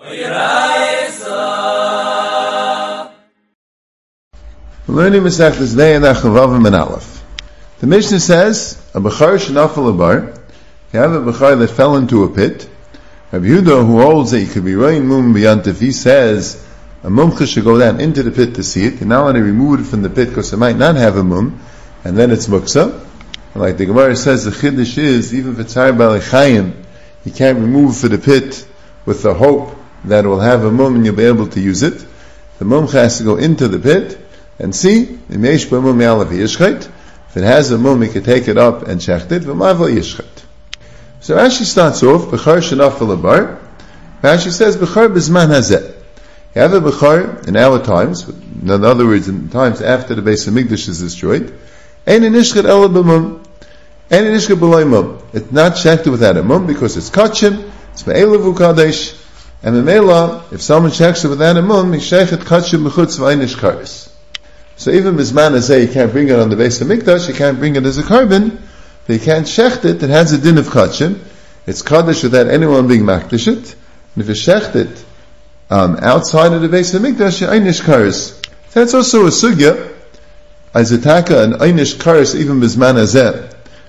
We're learning Masechtas Vei and Achavavim and Aleph. The Mishnah says, a Bechar shenafel abar, you have a Bechar that fell into a pit. Rabbi Yehuda, who holds that you could be roin mum b'yantif, he says, a mumcha should go down into the pit to see it, and now when they remove it from the pit, because it might not have a mum, and then it's muksa. And like the Gemara says, the chiddush is, even if it's Tzar Baalei Chayim, you can't remove for the pit with the hope that it will have a mum and you'll be able to use it. The mumcha has to go into the pit and see, if it has a mum, he can take it up and shecht it, so Rashi starts off, Bechar shenafel abar. Rashi says, Bechar b'zman hazeh. You have a Bechar in our times, in other words, in times after the Beis HaMikdash is destroyed, ein nishchet ela b'mum, ein nishchet b'loi mum. It's not shechted without a mum, because it's kachim, it's me'elav u'kadesh, and me'ela, if someone shechts it without a mum, he shechet kachim b'chutz v'einish karis. So even b'zman hazeh, you can't bring it on the Beis HaMikdash, you can't bring it as a carbon, but you can't shecht it has a din of kachim, it's kadosh without anyone being makdish it, and if you shecht it outside of the Beis HaMikdash, you einish karis. That's also a sugya, as a taka, an einish karis, even b'zman hazeh.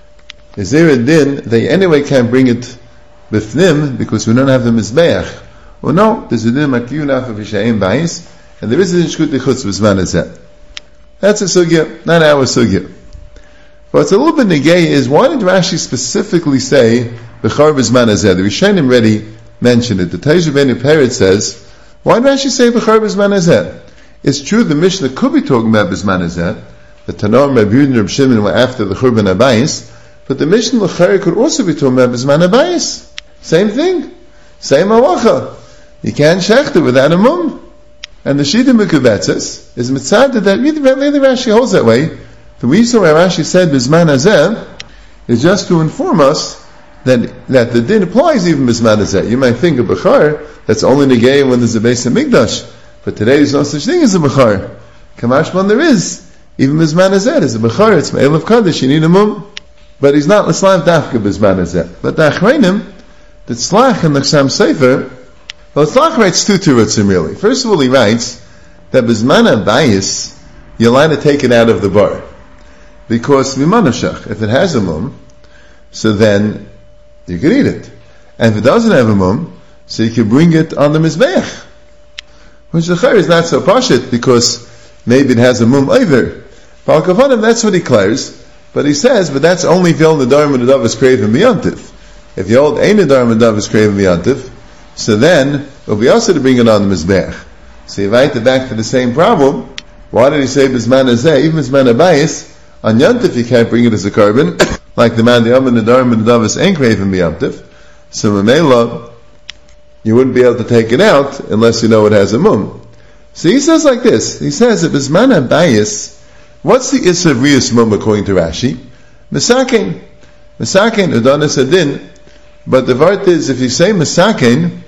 Is there a din, they anyway can't bring it b'fnim, because we don't have the mizbeach? Well no, there's a din makiyunaf of Yishayim Bais, and there is a din shkut lichutz b'zman hazeh. That's a sugya, not our sugya. What's a little bit negay is, why did Rashi specifically say Bechar b'zman hazeh? The Rishonim already mentioned it. The Teisha Ben Peret says, why did Rashi say Bechar b'zman hazeh? It's true the Mishnah could be talking about b'zman hazeh. The Tanor, Rabbi Yehuda, and Rabbi Shimon were after the Churban Abayis, but the Mishnah L'chari could also be talking about b'zman Abayis. Same thing, same halacha. You can't shecht it without a mum. And the Shita Mekubetzes is mitzad that really Rashi holds that way. The reason why Rashi said b'zman hazeh is just to inform us that the din applies even b'zman hazeh. You might think of Bechar, that's only negay when there's a Beis HaMikdash, but today there's no such thing as a Bechar. Kamashman there is. Even b'zman hazeh is a Bechar, it's me'elav kadosh, you need a mum. But he's not l'slav dafka b'zman hazeh. But the Achreinim, the Tzlach and the Chassam Sofer, well, Tzlach writes two tirutzim really. First of all, he writes that b'zman habayis, you're allowed to take it out of the bar. Because mimanashach, if it has a mum, so then you can eat it. And if it doesn't have a mum, so you can bring it on the mizbeach. Which the chayr is not so pashit, because maybe it has a mum either. Bal Kavanim, that's what he declares, but he says, but that's only if you hold the Dharm and the Dov is craven b'yantiv. If you hold Ein the Dharm and the Dov is craven b'yantiv, so then it'll be also to bring it on the mizbeach. So you invite it back to the same problem. Why did he say b'zman hazeh? Even b'zman habayis, on Yantif you can't bring it as a carbon, like the man the Yom and the Dharm and the Davos ain't craving Yantif. So Mamela, you wouldn't be able to take it out unless you know it has a mum. So he says like this. He says that b'zman habayis, what's the issa of riyus mum according to Rashi? Mesakein. Mesakein udanis adin. But the vart is, if you say mesakein,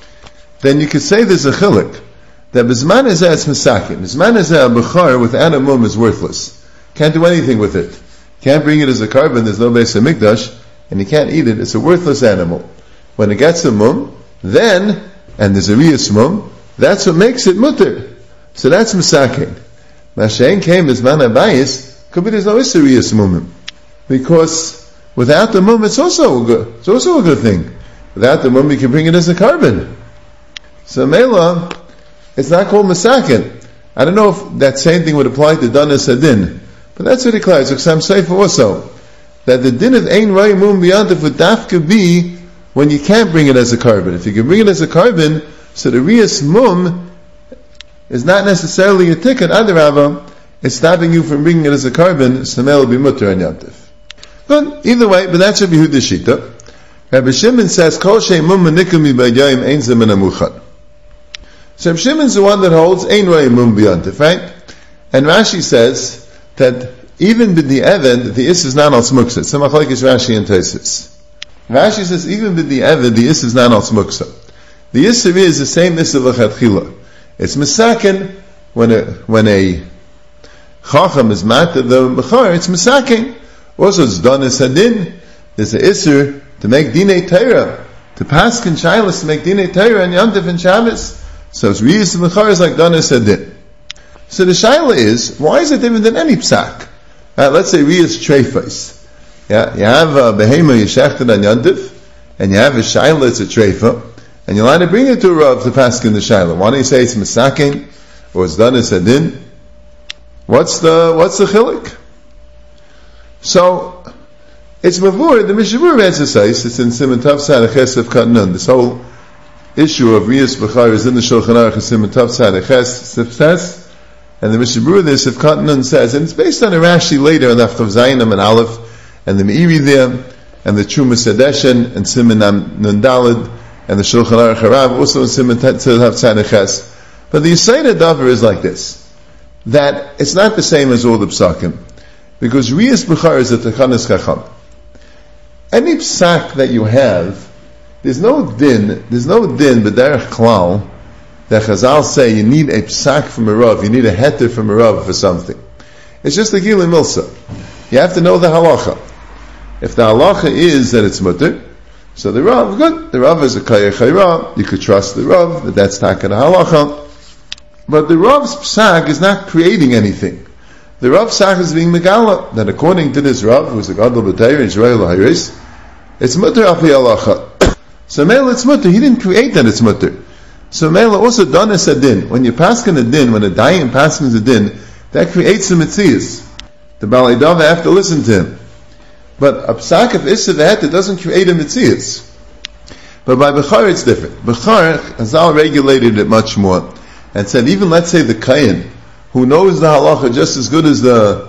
then you could say there's a chilik that b'zman hazeh it's mesakein. B'zman hazeh a bechar without a mum is worthless. Can't do anything with it. Can't bring it as a carbon, there's no Beis HaMikdash, and you can't eat it, it's a worthless animal. When it gets a mum, then, and there's a riyus mum, that's what makes it mutter. So that's mesakein. Mashain came as man habayis, could be there's no issa riyus mumim. Because without the mum, it's also a good thing. Without the mum, you can bring it as a carbon. So Mela, it's not called mesakein. I don't know if that same thing would apply to danas adin. But that's what he declares. Chassam Sofer also, that the din of ein roi mum b'yantif would dafka be when you can't bring it as a carbon. If you can bring it as a carbon, so the riyus mum is not necessarily a tikkun. Adarabah, it's stopping you from bringing it as a carbon. So will be mutter on yantif. But either way, but that's Rabbi Yehuda shita. Rabbi Shimon says, "Kol shei mum manikum mibayayim ein zemin amuchan." So Rabbi Shimon's the one that holds ein roi mum b'yantif, right? And Rashi says that even with the Eved, the Is is not al smuksa. It's a machlokes Rashi and Tosfos. Rashi says even with the Eved, the Is is not al smuksa. The Isser is the same Isser l'chatchila. It's mesaken when a chacham is matter the bechar. It's mesaken. Also, it's danas hadin. There's an Isser to make dinei Torah to paskin shaylas to make dinei Torah and Yom Tov and Shabbos. So it's Riyas and Bechor is like Danis Adin. So the shayla is, why is it different than any psak? Let's say Riyas Treifos. Yeah, you have a behema yeshechted on Yom Tov, and you have a shayla, it's a treifa, and you're allowed to bring it to a Rav to paskin the shayla. Why don't you say it's misakin, or it's Danis Adin? What's the chilik? So, it's mavur, the Mishabur exercise, it's in Siman Tav Tzad Ches Katnun. This whole issue of Riyas Bechor is in the Shulchan Aruch Siman Tav Tzad Ches, and the Mishabur there, Sif Katnun says, and it's based on a Rashi later on the Chav Zayinim and Aleph, and the Meiri there, and the Truma Sedeshen, and Siman Nundalid, and the Shulchan Aruch Harav, also in Siman Tav Tzad Ches. But the Yisayna Davar is like this, that it's not the same as all the Psakim, because Riyas Bechor is a Techanas Chacham. Any psak that you have, there's no din b'derech klal that Chazal say you need a psak from a Rav, you need a heter from a Rav for something. It's just a gila milsa. You have to know the halacha. If the halacha is that it's mutter, so the Rav, good, the Rav is a kaya chayra, you could trust the Rav, that's taka the halacha. But the Rav's psak is not creating anything. The Rav psak is being megala, that according to this Rav, who's a gadol b'teir, Yisrael ha'yiris, it's mutter api halacha. So Mela it's mutter, he didn't create that it's mutter. So Mela also danis adin. When you paskin a din, when a dayan paskins a din, that creates the mitzias. The Balei Dava have to listen to him. But a psak of Issa v'het, doesn't create a mitzias. But by Bechor it's different. Bechor, Hazal regulated it much more, and said even let's say the Kayin, who knows the halacha just as good as the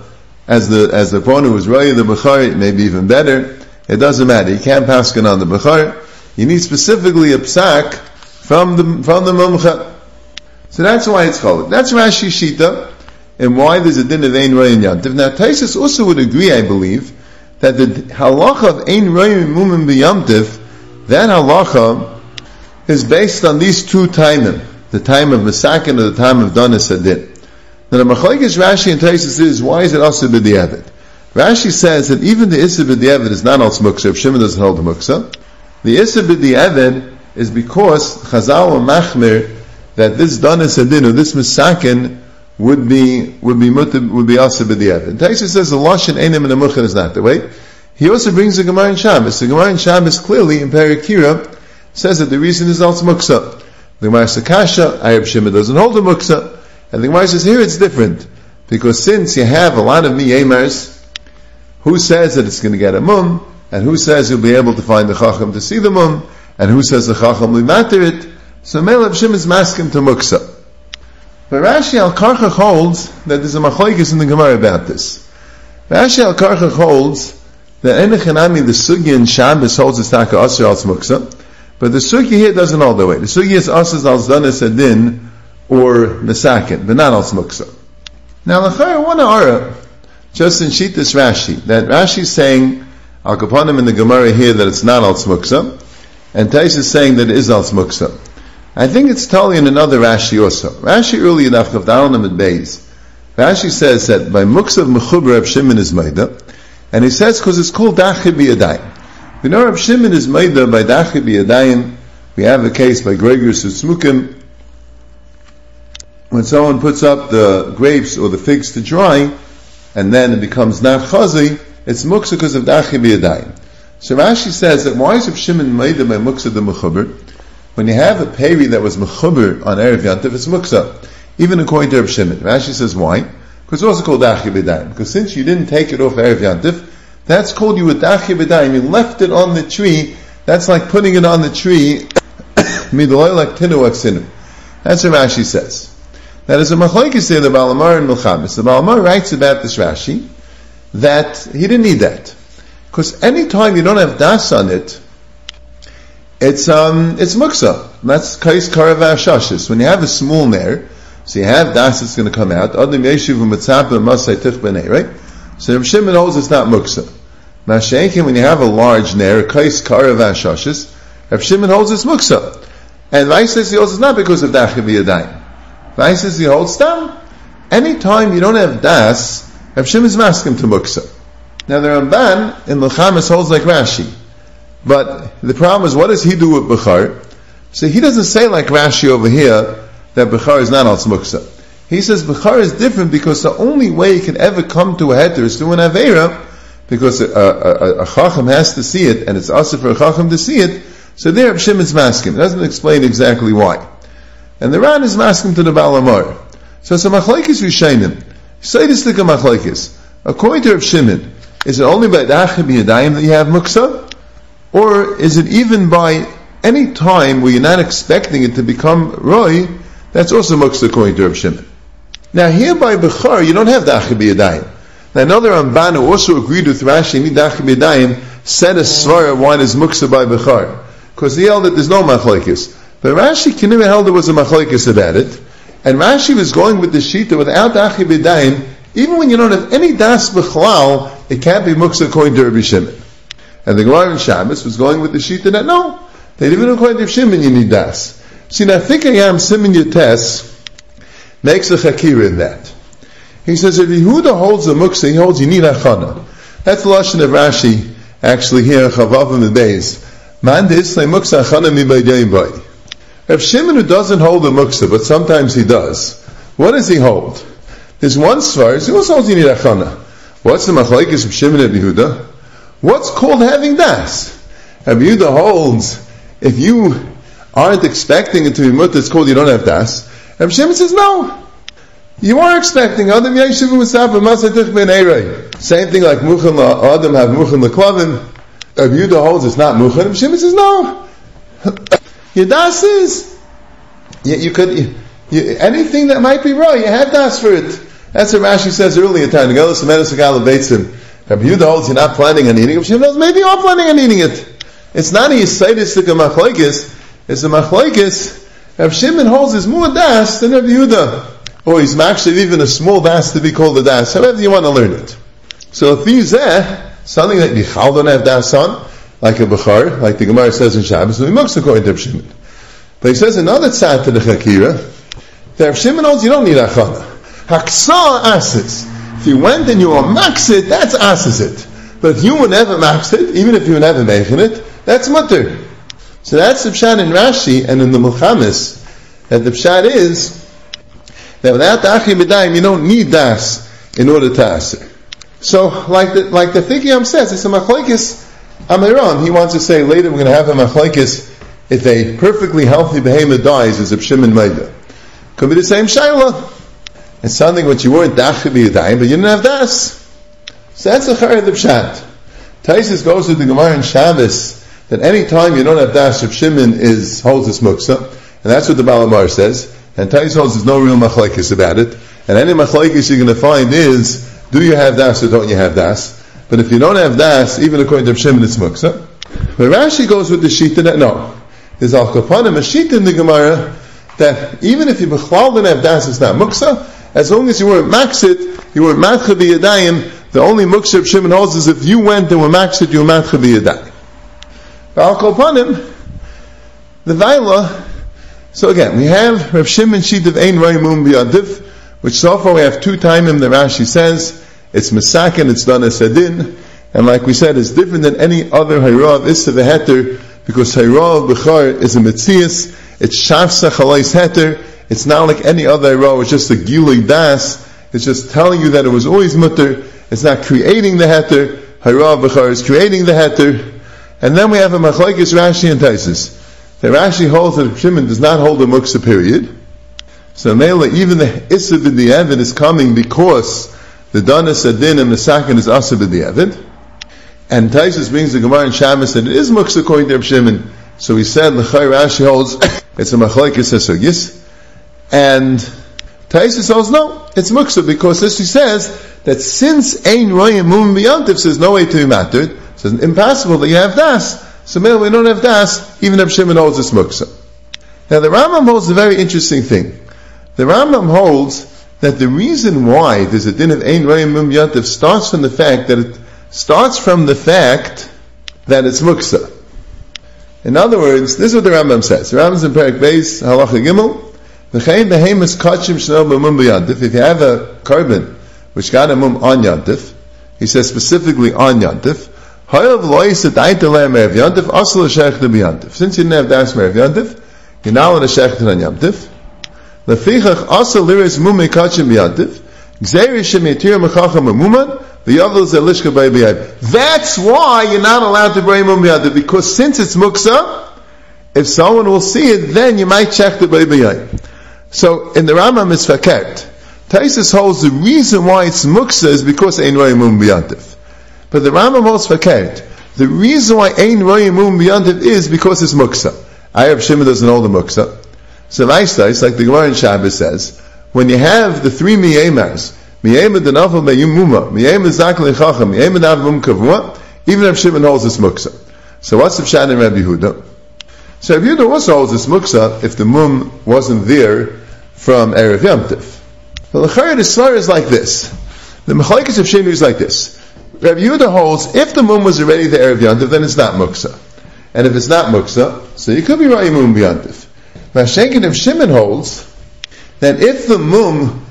one who was writing the Bechor, maybe even better, it doesn't matter. You can't paskin on the Bechor. You need specifically a psak from the Mumcha. So that's why it's called. That's Rashi Shita, and why there's a din of Ein Roy and Yom Tov. Now Taisus also would agree, I believe, that the halacha of Ein Roy and Mumim b'Yom Tov, that halacha is based on these two timim, the time of Masakin and the time of Danis Adin. Now the Machlokes Rashi and Taisus is, why is it also b'diavad? Rashi says that even the Issa b'diavad is not al Muksa, if Shimon doesn't hold the Muksa. The Issa b'diavad is because Chazal and Machmir, that this Danis Adin, or this Masakin, would be also b'diavad. And Taisus says the Lashon Einim and the Muchan is not the way. He also brings the Gemara in Shabbos. The Gemara in Shabbos clearly, in Perikira, says that the reason is al Muksa. The Gemara says Kasha, Arab Shimon doesn't hold the Muksa. And the Gemara says here it's different, because since you have a lot of miyemars, who says that it's going to get a mum, and who says you'll be able to find the chacham to see the mum, and who says the chacham will matter it, so Melech Shim is maskim to muksa. But Rashi al-Karchach holds that there's a machlokes in the Gemara about this. Rashi al-Karchach holds that Enechanami, the Sugya in Shabbos holds the Staka Asr al Muksa, but the Sugya here doesn't hold the way. The Sugya is Asr al Zdanis Adin, or Mesakin, but not al Muksa. Now, I want to argue, just in Shitas Rashi, that Rashi is saying, Al Kapanim in the Gemara here, that it's not al Muksa, and Tais is saying that it is al Muksa. I think it's totally in another Rashi also. Rashi early enough, Kavdalam and Beis, Rashi says that by Muksa Mechubra Reb Shimon is Maida, and he says because it's called Dachi B'Yadayim. We know Reb Shimon is Maida by Dachi B'Yadayim. We have a case by Gregor Sutzmukim, when someone puts up the grapes or the figs to dry, and then it becomes not chazi, it's muksa because of Dachi B'Yadayim. So Rashi says that why is Reb Shimon Maida by Muksa the Mechuber? When you have a peri that was Mechuber on Erev Yantiv, it's Muksa. Even according to Reb Shimon. Rashi says why? Because it's also called Dachi B'Yadayim. Because since you didn't take it off Erev Yantiv, that's called you a Dachi B'Yadayim. You left it on the tree, that's like putting it on the tree, Midloy like Tinu Aksinu. That's what Rashi says. That is a machlokes there, the Balamar and Milchamis. The Balamar writes about this Rashi, that he didn't need that. Because any time you don't have das on it, it's muksa. That's kais karav shashis. When you have a small nair, so you have das that's going to come out. Adam yeshiv u'mitzapa masay tich b'nei, right? So Reb Shimon holds it's not muksa. Masha'ekin, when you have a large nair, kais karav shashis, Reb Shimon holds it's muksa. And Vais says he holds it's not because of Dachi B'Yadayim. Vais says he holds stam. Anytime you don't have das, Reb Shimon is masking to muksa. Now the Ramban in Milchamis holds like Rashi, But the problem is, what does he do with Bechar? So he doesn't say like Rashi over here that Bechar is not al muksa. He says Bechar is different because the only way he can ever come to a heter is through an Aveira, because a Chacham has to see it, and it's also for a Chacham to see it. So there Reb Shimon's masking. It doesn't explain exactly why. And the Ran is masking to the Baal Amar. So it's a machlekes Rishonim. Say this like a machlekes. According to Reb Shimon, is it only by Dachim Yadayim that you have muksa? Or is it even by any time where you're not expecting it to become Roy, that's also muksa according to Reb Shimon? Now here by Bechar, you don't have Dachim Yadayim. Now another Ramban who also agreed with Rashi, need Dachim Yadayim, said a svara why is muksa by Bechar. Because he held that there's no machlekes. But Rashi Kineva held there was a machlekes about it. And Rashi was going with the shita without Dachim Yadayim, even when you don't have any das b'chlal, it can't be muksa according to Rabbi Shimon. And the Gemara in Shabbos was going with the shita that no, that even according to Rabbi Shimon you need das. See now, Fikayam Simon Yates makes a chakira in that. He says if Yehuda holds a muksa, he holds you need achana. That's the lashon of Rashi actually here in Chavavim and Beis. Man de'islay muksa achana mi b'yayim b'y. Rav Shimon who doesn't hold a muksa, but sometimes he does. What does he hold? There's one svar, he also holds you need achana. What's the machlekes of Shimon and Yehuda? What's called having das? Rabbi Yehuda holds, if you aren't expecting it to be mutter, it's called you don't have das. Rabbi Shimon says no. You are expecting Adam Yeshiv Musaf Masatich Ben Eirei. Same thing like Muchan Adam have Muchan Leklavim. Rabbi Yehuda holds it's not Muchan. Rabbi Shimon says no. Your das is anything that might be right, you have das for it. That's what Rashi says earlier. Rabbi Yehuda holds you're not planning on eating it. Rabbi Shimon knows maybe you are planning on eating it. It's not a yisaitistic of machlekes. It's a machlekes. Rabbi Shimon holds his more das than Rabbi Yehuda. Or he's actually even a small das to be called a das. However you want to learn it. So if he's something that Yichal don't have das on, like a Bechar, like the Gemara says in Shabbos, so he muksa according to Rabbi Shimon. But he says another tzad to the Chakira, that Rabbi Shimon holds you don't need achana. Haksa asis. If you went and you were maxit, that's asis it. But if you were never maxit, even if you were never making it, that's mutter. So that's the pshat in Rashi and in the Mulchamis, that the pshat is that without the Achim B'dayim, you don't need das in order to aser. So, like the Fikiyam says, it's a machlekes Amiram. He wants to say later we're going to have a machlekes if a perfectly healthy behemoth dies, is a Pshim and Maida. Could be the same shayla. It's something which you weren't Dachim B'dayim, but you didn't have das. So that's the Chayr of the pshat. Taisus goes with the Gemara in Shabbos that any time you don't have das, Reb Shimon holds this muksa, and that's what the Baal Amar says. And Taisus holds there's no real machlekes about it. And any machlekes you're going to find is, do you have das or don't you have das? But if you don't have das, even according to Reb Shimon, it's muksa. But Rashi goes with the shita that no, there's al kapanim a shita in the Gemara that even if you b'chlal didn't have das, it's not muksa. As long as you weren't maxit, you weren't matcha b'yadayim. The only muksa Reb Shimon holds is if you went and were maxit, you were matcha b'yadayim. Al kapanim, the vaila. So again, we have Reb Shimon sheet of Ein Rayimum B'Yadiv, which so far we have two timim that Rashi says, it's Mesaken, it's done as Sedin, and like we said, it's different than any other Hayra of Issa V'Heter, because Hayra of Bechar is a Metzias, it's Shavsa Chalais Heter, it's not like any other Hayra, it's just a Gilui Das, it's just telling you that it was always Mutter, it's not creating the Heter, Hayra of Bechar is creating the Heter, and then we have a Machlekes Rashi and Taisus. The Rashi holds that Shimon does not hold a muksa period. So Mela, even the Issa b'di'evid is coming because the Danas Adin and the Sakin is Asa b'di'evid. And Taisus brings the Gemara in Shabbos that it is muksa according to Reb Shimon. So he said, L'chai Rashi holds, it's a machlekes esogis. And Taisus holds, no, it's muksa because this he says that since Ein Royim Mum B'yantiv says no way to be mattered, so it's impossible that you have das. So maybe we don't have das, even if Shimon holds this muksa. Now the Rambam holds a very interesting thing. The Rambam holds that the reason why there's a din of Ein Royim Mum Yantiv starts from the fact that it's muksa. In other words, this is what the Rambam says. The Rambam's in Perek Beis, Halacha Gimel, V'chein behemus kachim sh'no b'mum b'yantiv. If you have a carbon which got a mum on yantiv, he says specifically on yantiv, Since you didn't have das Merev Yantif, you're now on a shechted on Yantif. Lefichach asa liris mumei kachim Yantif. That's why you're not allowed to bring mum Yantif, because since it's muksa, if someone will see it, then you might check the baybayayim. So in the Rambam it's fakert. Taisus holds the reason why it's muksa is because ein roy mum Yantif. But the Rambam holds fakert. The reason why ein roy mum Yantif is because it's muksa. Rav Shimon doesn't hold the muksa. So Vaistais, like the Gemara in Shabbos says, when you have the three miyemars, miyemad denafel meyumuma, miyemad zak lechacham, miyemad avum kavua, even Rav Shimon holds this muksa. So what's the pshat in Rabbi Yehuda? So Rabbi Yehuda also holds this muksa if the mum wasn't there from Erev Yom Tif. The L'chayr Yisrael is like this. The Mechalekes of Shemu is like this. Rabbi Yehuda holds, if the mum was already the Erev Yom Tif, then it's not muksa. And if it's not muksa, so you could be Ra'i mum b'yantif. Mashenkin of Shimon holds that if the mum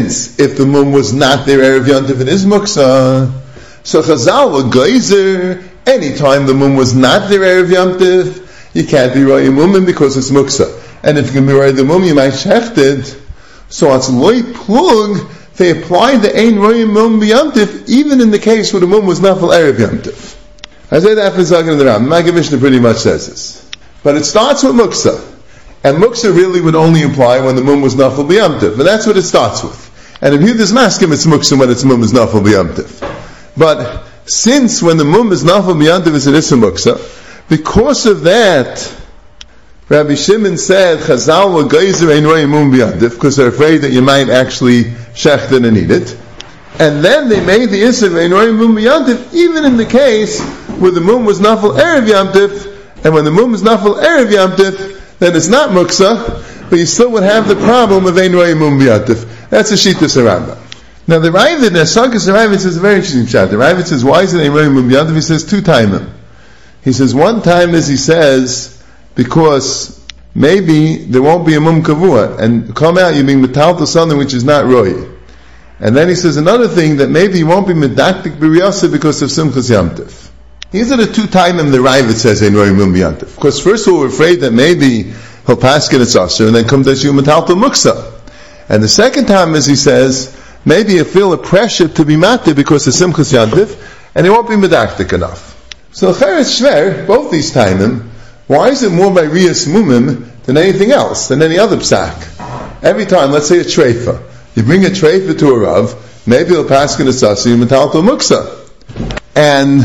was not there Erev Yontif, it is muksa. So Chazal will geyser, anytime the mum was not there Erev Yontif, you can't be Roy Mumim because it's muksa. And if you can be Roy the mum, you might shecht it. So it's loy plug, they applied the Ein Roy Mum Yontif, even in the case where the mum was not for Erev Yontif. I say that for Zagan in the Ram. Maggid Mishnah pretty much says this. But it starts with muksa. And muksa really would only apply when the mum was nafal b'yamtiv. But that's what it starts with. And if you this maskim, it's muksa when its mum is nafal b'yamtiv. But since when the mum is nafal b'yamtiv, it's an issa muksa, because of that, Rabbi Shimon said, Chazal wa geyser ein roy mum b'yamtiv, because they're afraid that you might actually shecht it and eat it. And then they made the issa of ein roy mum b'yamtiv, even in the case where the mum was nafal erev yamtiv, and when the mum is nafal erev yamtiv, then it's not muksa, but you still would have the problem of ein roy mum b'yantif. That's a shittas Rambam. Now the Ravid, the Sakas Ravid says a very interesting shot. The Ravid says, why is it ein roy mum b'yantif? He says two timim. He says one time is, he says, because maybe there won't be a mum kavua, and come out you're being metal to something which is not roy. And then he says another thing, that maybe you won't be medaktik b'riyasa because of simchas yamtiv. These are the two times the Ravid says ein roy mum b'yantif. Because first of all, we're afraid that maybe he'll pass it it's usher, and then comes as you metalta muksa. And the second time is he says, maybe he'll feel a pressure to be matir because of simchas yantif, and he won't be medaktik enough. So Cheres Shver, both these timim, why is it more by riyas mumim than anything else, than any other psak? Every time, let's say a treifa, you bring a treifa to a rav, maybe he'll pass it it's usher, you metalta muksa. And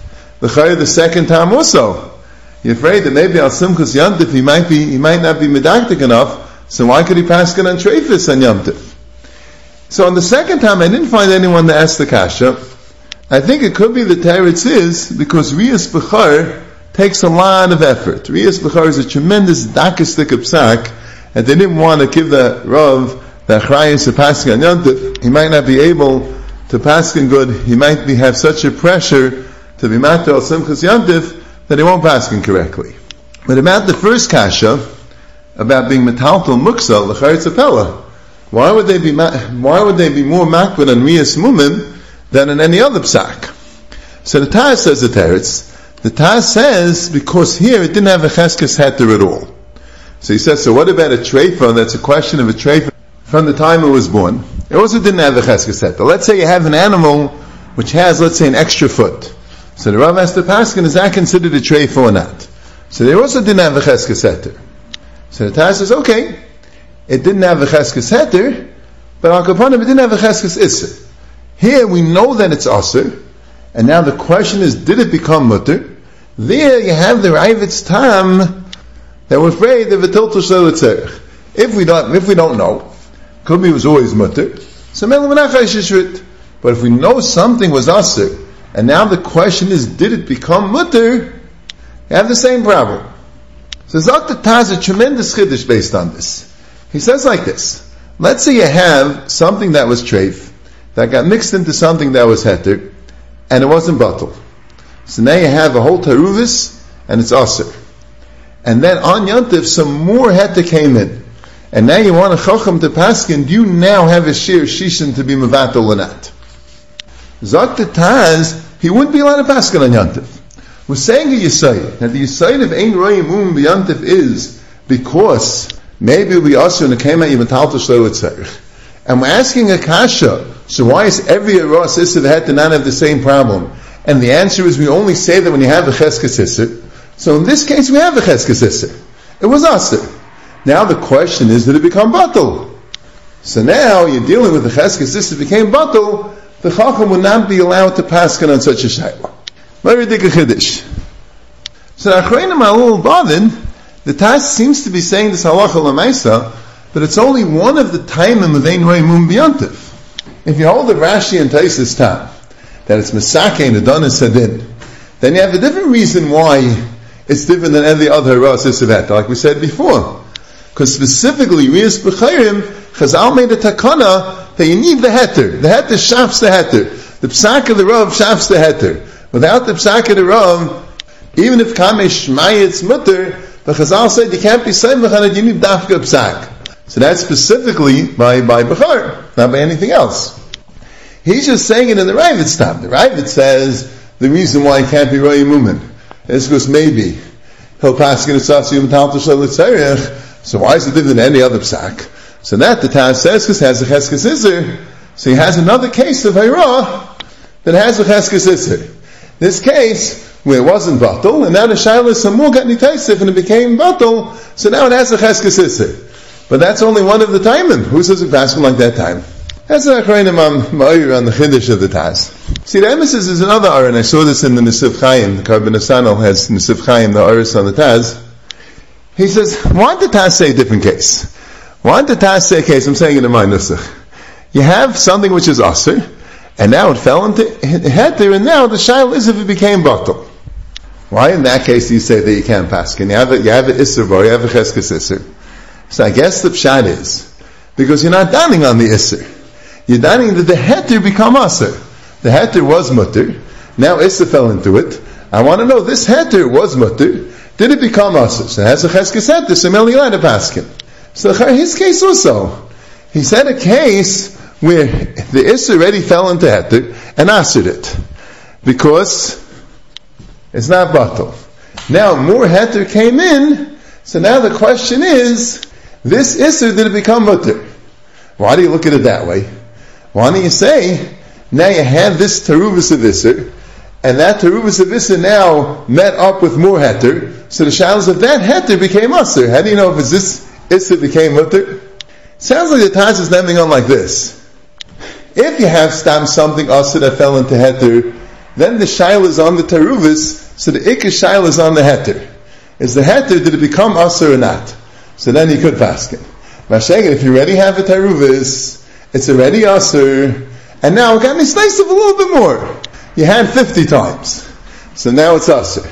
the second time also, you're afraid that maybe al simchas yantif he might not be medaktik enough, so why could he pass it on treifus on yantif? So on the second time I didn't find anyone to ask the kasha. I think it could be the teretz is because riyas b'char takes a lot of effort. Riyas b'char is a tremendous dakistik psak, and they didn't want to give the rav the achrayus of passing on yantif. He might not be able to pass in good. He might have such a pressure to be matter al simchas yantif that he won't pass in correctly. But about the first kasha, about being metaltal muksa l'charetz apella, why would they be more makbid on riyas mumim than in any other psak? So the Taz says the teretz. The Taz says because here it didn't have a cheskes heter at all. So he says, so what about a treifa? That's a question of a treifa from the time it was born. It also didn't have a cheskes heter. Let's say you have an animal which has, let's say, an extra foot. So the Rav asked the Paskin, is that considered a treifa or not? So they also didn't have a cheskes heter. So the Taz says, okay, it didn't have a cheskes heter, but al kapanim it didn't have a cheskes isser. Here we know that it's asr, and now the question is, did it become mutter? There you have the Ravid's tam that we're afraid of a tiltul shel tzerich. If we don't know, could be it was always mutter. So but if we know something was asr, and now the question is, did it become mutter? You have the same problem. So Dr. Taz a tremendous chiddush based on this. He says like this: let's say you have something that was treif that got mixed into something that was heter, and it wasn't batal. So now you have a whole taruvis, and it's aser. And then on Yontif, some more heter came in, and now you want a chacham to paskin. Do you now have a shir shishin to be mevatel or not? Dr. Taz, he wouldn't be allowed to paskin on Yantif. We're saying a Yisayid, that the Yisayid of Ein Royim Mum B'Yantif is because maybe we also in the Kema even Talta Shlo Tzarich. And we're asking a kasha, so why is every Aras Isser had to not have the same problem? And the answer is we only say that when you have a Cheskes Isser. So in this case we have a Cheskes Isser. It was Asr. Now the question is, did it become Batal? So now you're dealing with the Cheskes Isser became Batal, the Chacham would not be allowed to paskin on such a shayla. Very dik a chiddush. So the Achreinim are a little bothered. The Taz seems to be saying this halacha l'maisa, but it's only one of the taimim of Ein Royim Mum B'Yantif. If you hold the Rashi and Taisus tam, that it's Mesakeh and Adonis Sadin, then you have a different reason why it's different than any other Ras Isivet, like we said before. Because specifically, Riyas B'chayrim, Chazal made a takana that you need the heter. The heter shafts the heter. The psak of the Rav shafts the heter. Without the psak of the Rav, even if Kamesh Shmayit's mutter, the Chazal said you can't be Seimach on it, you need dafka psak. So that's specifically by Bechar, not by anything else. He's just saying it in the Ravid time. The Ravid says the reason why he can't be Roy Mumin is because maybe he'll pass in a Sasiyum Talta Shel Tzarech, so why is it different than any other psak? So that the Taz says because has a Cheskes Isser, so he has another case of Hayra that has a Cheskes Isser. This case, where it wasn't Batal, and now the Shaila Samur got Nitaisif and it became Batal, so now it has a Cheskes Isser. But that's only one of the timing. Who says it passed like that time? That's the Achreinim Ma'ir on the Chiddush of the Taz. See, the emphasis is another Ar, and I saw this in the Nesif Chaim, the Karban Asano has Nesif Chaim, the Aris on the Taz. He says, why did the Taz say a different case? Why did the Taz say a case? I'm saying it in my Nusach. You have something which is Asr, and now it fell into Heter, and now the Shail is if it became Batal. Why in that case do you say that you can't pass? You have an Isser bar, you have a Cheskes Isser. So I guess the Pshat is, because you're not daning on the Isser. You're daning that the Heter become Asr. The Heter was Mutter, now Isser fell into it. I want to know, this Heter was Mutter, did it become Asr? So it has a Cheskes Heter, so Meli Lada Paskin. So his case also, he said a case where the Isser already fell into Heter and Asred it. Because it's not Batal. Now more Heter came in, so now the question is, this Isser, did it become Mutter? Why do you look at it that way? Why don't you say, now you have this Teruvus of Isser, and that Teruvus of Isser now met up with more Heter, so the shalos of that Heter became Asr. How do you know if it's this Isser became Mutter? Sounds like the Taz is naming on like this. If you have something Asr that fell into Heter, then the Shail is on the Teruvus, so the Ikka Shail is on the Heter. Is the Heter, did it become Asr or not? So then you could paskin. Mashiach, if you already have a Teruvus, it's already Asr, and now it got nice of a little bit more. You had 50 times. So now it's Asr.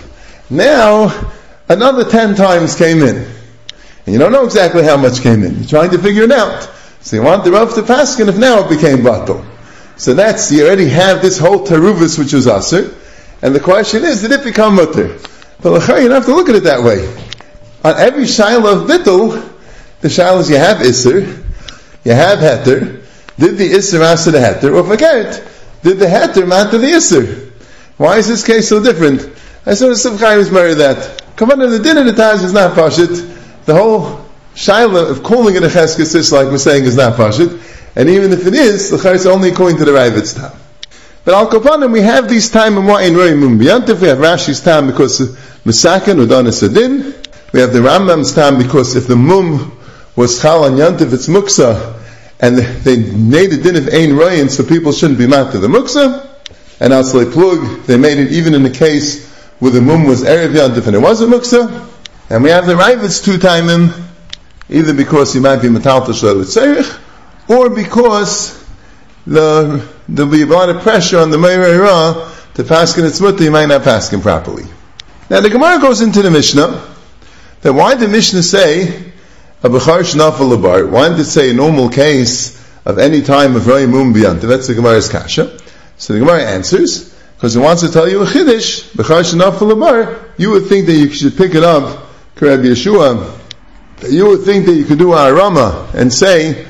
Now, another 10 times came in. And you don't know exactly how much came in. You're trying to figure it out. So you want the Rav to paskin if now it became Batal. So that's, you already have this whole Teruvus which was Asr, and the question is, did it become Mutter? But you don't have to look at it that way. On every Shaila of Bittul, the Shailas you have Isser, you have Heter, did the Isser answer the Heter, or forget, did the Heter matter the Isser? Why is this case so different? I saw the Sivchai was married that. Come on, in the din of the Taz is not Pashit. The whole Shaila of calling it a Cheskes Isser, like we're saying, is not Pashit. And even if it is, the Chayr is only according to the Ravid's time. But Al Kapanim, we have these time in Wa'in Roy Mum B'Yantif, we have Rashi's time because Mesaken, Udanis Adin, we have the Rambam's time because if the Mum was Chal on Yantif, it's Muksa, and they made a din of Ein Royin, so people shouldn't be mad to the Muksa, and as they plug, they made it even in the case where the Mum was Erev Yantif and it was a Muksa, and we have the Ravid's two timim, either because he might be Metal Tashel Tzerich, or because there'll be a lot of pressure on the Meirah to paskin its mutter, you might not paskin properly. Now the Gemara goes into the Mishnah, that why did the Mishnah say, a Bechar Shnafal Labar, why did it say a normal case of any time of Roy Mum B'Yantif? That's the Gemara's Kasha. So the Gemara answers, because it wants to tell you a Chiddush, Bechar Shnafal Labar, you would think that you should pick it up, Karab Yeshua, you would think that you could do a Arama and say,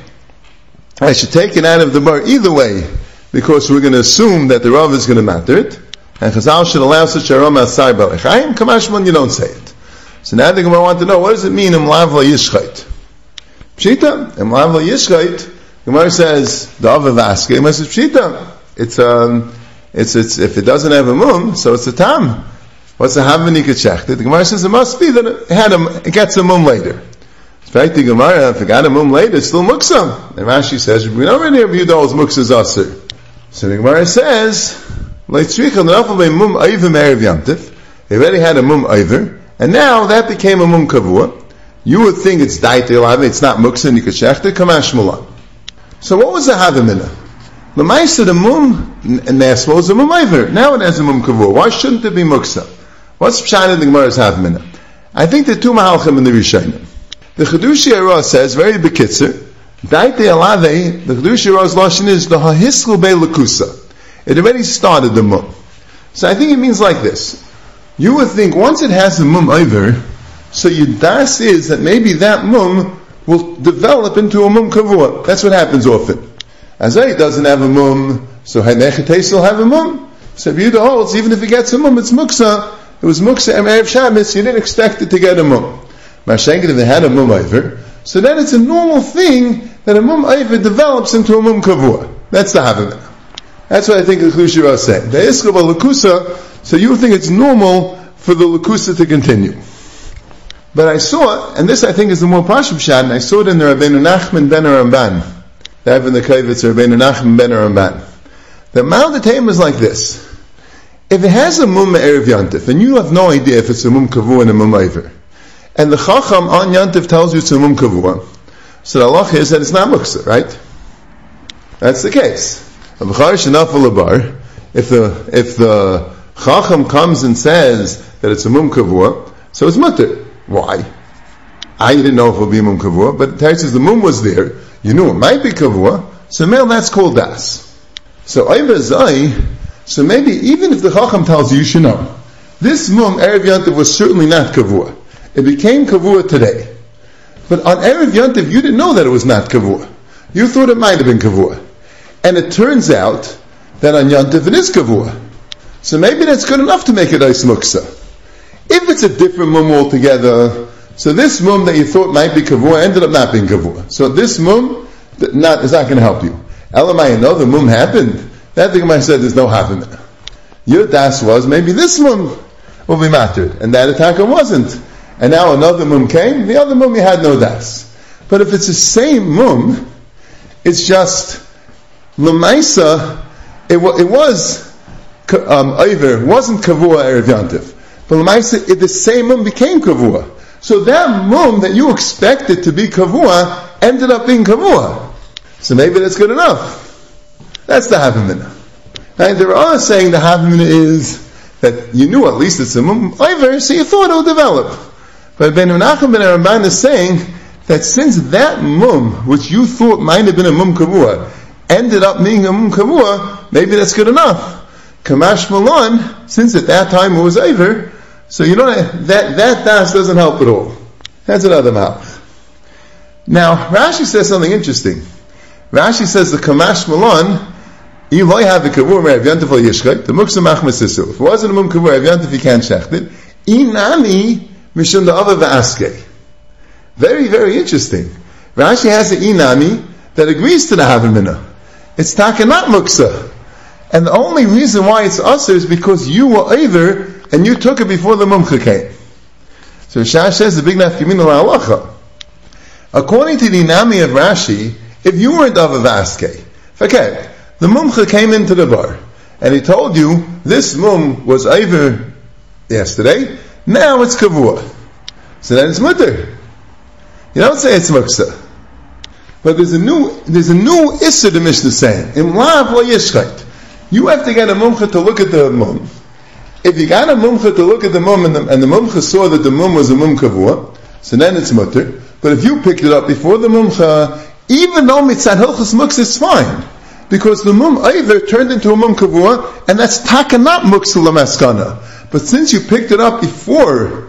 I should take it out of the bar either way, because we're going to assume that the Rav is going to matter it. and Chazal should allow such aroma as Sar Balechayim, Kamashman, you don't say it. So now the Gemara want to know, what does it mean, Imlav La Yishchait? Pshita, Imlav La Yishchait, Gemara says, Dava Vaske, Gemara says, Pshita. It's if it doesn't have a mum, so it's a tam. What's the havani kachechted? The Gemara says it must be that it gets a mum later. In fact, the Gemara, if it got a mum later, it's still muksa. And Rashi says, we don't really have Yudol's muksa zasir. So the Gemara says, they already had a mum either, and now that became a mum kavua. You would think it's daite, it's not muksa and kachechted, kamash mulan. So what was the havamina? The Maisa, the mum nesmo is a mum either. Now it has a mum kavua. Why shouldn't it be muksa? What's pshat in the Gemara's havamina? I think there are two mahalchim in the Rishonim. The Chedushi Arah says, very bekitzer, daite alave, the Chedushi Arah's lashon is the hahiskul be lakusa. It already started the mum. So I think it means like this. You would think once it has a mum either, so your das is that maybe that mum will develop into a mum kavua. That's what happens often. Azay doesn't have a mum, so Hanechetes will have a mum. So Yehuda holds, even if it gets a mum, it's muksa. It was muksa and Erev Shabbos, you didn't expect it to get a mum. Mashenket, if they had a mum over, so then it's a normal thing that a mum over develops into a mum kavua. That's the havamina. That's what I think the Chedushi Arah is saying. The iskab lakusa, so you think it's normal for the lakusa to continue. But I saw, and this I think is the more pashut pshat, and I saw it in the Rabbeinu Nachman ben Ramban. They have in the Kavitz Rabbeinu Nachman ben Ramban. The Ma'al D'Taim is like this. If it has a mum erev yantif, and you have no idea if it's a mum kavua and a mum over, and the Chacham on yantif tells you it's a mum kavua, so the halach is that it's not muksa, right? That's the case. If the Chacham comes and says that it's a mum kavua, so it's mutter. Why? I didn't know if it would be a mum kavua, but Tarek says the mum was there. You knew it might be kavua, so male, that's called das. So so maybe even if the Chacham tells you, you should know. This mum, Erev Yantiv, was certainly not kavua. It became kavua today. But on Erev Yantiv, you didn't know that it was not kavua. You thought it might have been kavua. And it turns out that on Yantiv it is kavua. So maybe that's good enough to make it ice muksa. If it's a different mum altogether, so this mum that you thought might be kavua ended up not being kavua. So this mum is not going to help you. Elamai, know the mum happened. That thing I said there's no happening. Your das was maybe this mum will be mattered, and that attacker wasn't. And now another mum came. The other mum you had no das. But if it's the same mum, it's just l'maisa. It was either wasn't kavua erev yantiv, but l'maisa the same mum became kavua. So that mum that you expected to be kavua ended up being kavua. So maybe that's good enough. That's the havamina. And there are saying the havamina is that you knew at least it's a mum over, so you thought it would develop. But Ben Menachem ben Ramban is saying that since that mum, which you thought might have been a mum kavua, ended up being a mum kavua, maybe that's good enough. Kamash Malon, since at that time it was over, so you know that das doesn't help at all. That's another mouth. Now, Rashi says something interesting. Rashi says the Kamash Malon, you might have the kavur Erev Yantif al Yishchak, the Muksa Machmas Sisu. If it wasn't a mum kavur Erev Yantif, you can't shecht it. Inami Mishum Da'ava V'aske. Very, very interesting. Rashi has an inami that agrees to the havamina. It's taka not muksa. And the only reason why it's usher is because you were either and you took it before the mumcha came. So Rashi says the big nafkamina la'alacha. According to the inami of Rashi, if you weren't of a vaske, okay, the mumcha came into the bar and he told you this mum was either yesterday, now it's kavua. So then it's mutter. You don't say it's muksa. But there's a new issur the Mishnah is saying. Imlav lo yishchait. You have to get a mumcha to look at the mum. If you got a mumcha to look at the mum and the mumcha saw that the mum was a mum kavua, so then it's mutter. But if you picked it up before the mumcha, even though mitzad hilchos muksa is fine, because the mum either turned into a mum kavua, and that's taka not muksa l'maskana. But since you picked it up before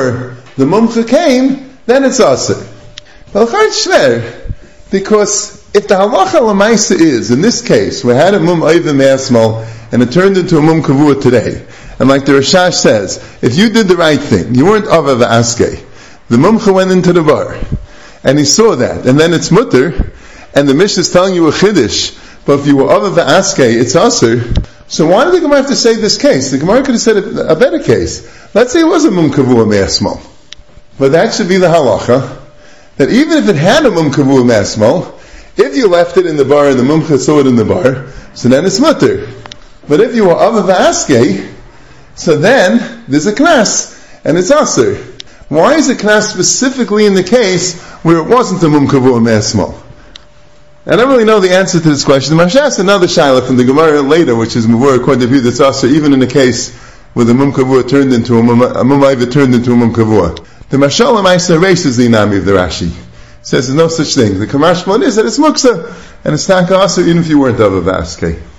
the mumcha came, then it's aser. Because if the halacha l'maisa is, in this case, we had a mum oivim me'asmal, and it turned into a mum kavua today, and like the Rashash says, if you did the right thing, you weren't ava v'askei, the mumcha went into the bar, and he saw that, and then it's mutter, and the Mishnah is telling you a chiddush, but if you were ava v'askei, it's aser. So why did the Gemara have to say this case? The Gemara could have said a better case. Let's say it was a mum kavua me'asmal, but that should be the halacha, that even if it had a mum kavua me'asmal, if you left it in the bar and the mumcha saw it in the bar, so then it's mutter. But if you were ava v'askei, so then there's a knas, and it's aser. Why is a knas specifically in the case where it wasn't a mum kavua me'asmal? I don't really know the answer to this question. The Maharsha asked another shaila from the Gemara later, which is muvur according to view that's aser, even in the case where the mum kavua turned into a mum aiva turned into a mum kavua. The Maharsha l'maisa erases the inami of the Rashi. Says there's no such thing. The Kamar Shmon is that it's muksa, and it's not aser even if you weren't ava v'askei.